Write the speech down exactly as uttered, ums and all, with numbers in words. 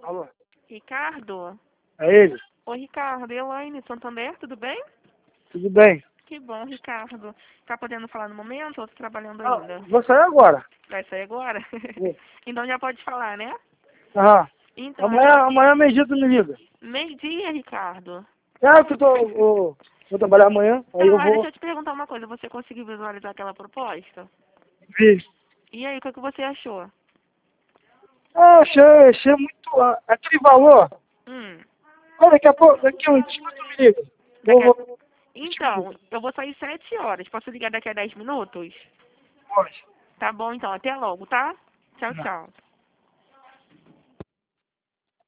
Alô? Ricardo? É ele? Oi, Ricardo. Elaine, Santander, tudo bem? Tudo bem? Que bom, Ricardo. Tá podendo falar no momento ou tá trabalhando Ah, ainda? vou sair agora. Vai sair agora? Vou. Então já pode falar, né? Aham. Então, Amanhã, amanhã meio-dia tu me liga. meio-dia, Ricardo. É, que eu tô, vou, vou trabalhar amanhã, aí eu Tá, deixa vou eu te perguntar uma coisa. Você conseguiu visualizar aquela proposta? ver. E aí, o que, que você achou? Ah, achei, achei muito... ah, aquele valor... Hum, Olha, daqui a pouco, daqui a um dia tu me liga. Vou, daqui a... vou, Então, eu vou sair sete horas. Posso ligar daqui a dez minutos? pode. Tá bom, então. Até logo, tá? Tchau, Não. tchau.